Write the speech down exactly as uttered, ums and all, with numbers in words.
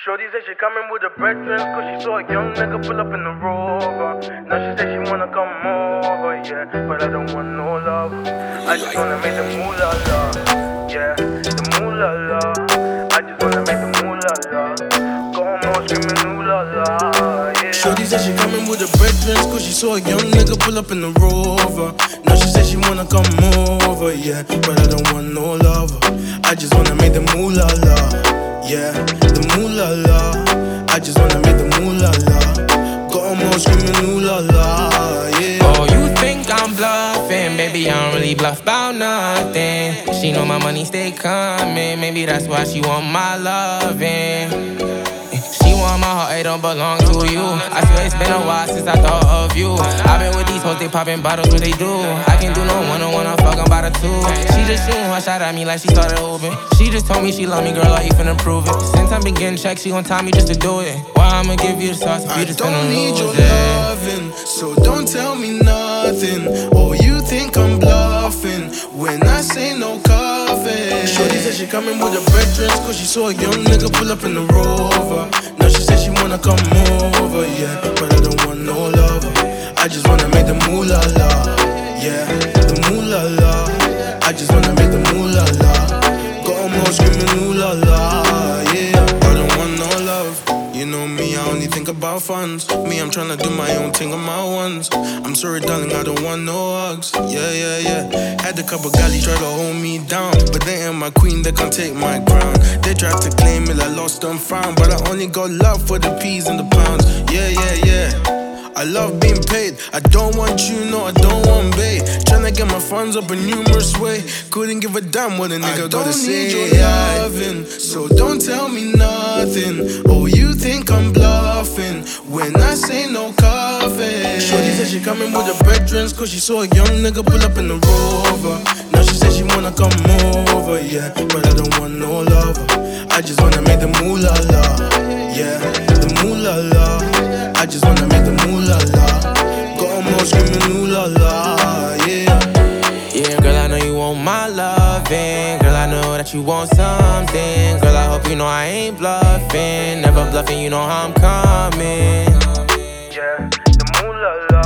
Shorty said she coming with her brethren, cause she saw a young nigga pull up in the Rover. Now she said she wanna come over, yeah, but I don't want no love. I just wanna make the moolah la, yeah, the moolah la. I just wanna make the moolah la. Go home screaming ooh la la, yeah. Shorty said she coming with her brethren, cause she saw a young nigga pull up in the Rover. Now she said she wanna come over, yeah, but I don't want no love. I just wanna make the moolah la, yeah, the moolah la. I just wanna make the moolah la. Got 'em all screaming ooh la la, yeah. Oh, you think I'm bluffing? Baby, I don't really bluff about nothing. She know my money stay coming. Maybe that's why she want my loving. She want my heart, it don't belong to you. I swear it's been a while since I thought of you. I've been with these hoes, they popping bottles, what they do. I can do no one-on-one, I'm fucking by the two. She just shooting one shot at me like she started hooping. She just told me she love me, girl, are you finna prove it? Since I'm been getting checked, she gon' tell me just to do it. Why I'ma give you the sauce if you just finna lose it? I don't need your loving, so don't tell me nothing. Oh, you think I'm bluffing when I say no coffee. Shorty said she coming with her brethren, cause she saw a young nigga pull up in the Rover. Now she said she wanna come over, yeah, but I don't want no love. I just wanna make the moolah la, yeah, the moolah la. I just wanna make the moolah la. Got 'em all screaming ooh la la, yeah. I don't want no love. You know me, I only think about funds. Me, I'm tryna do my own thing on my ones. I'm sorry, darling, I don't want no hugs. Yeah, yeah, yeah. Had a couple galley try to hold me down, but they ain't my queen, they can't take my crown. They tried to claim it, I lost and found, but I only got love for the peas and the pounds. Yeah, yeah, yeah. I love being paid. I don't want you, no, I don't want bait. Tryna get my funds up a numerous way. Couldn't give a damn what a nigga gotta say. I don't need your loving, so don't tell me nothing. Oh, you think I'm bluffing when I say no coffee. Shorty said she coming with her brethren, cause she saw a young nigga pull up in the Rover. Now she said she wanna come over, yeah, but I don't want no love. I just wanna make the moolah la, yeah, the moolah la. I just wanna make the moolah la. Got 'em all screaming ooh la la, yeah. Yeah, girl, I know you want my loving. Girl, I know that you want something. Girl, I hope you know I ain't bluffing. Never bluffing, you know how I'm coming. Yeah, the moolah la.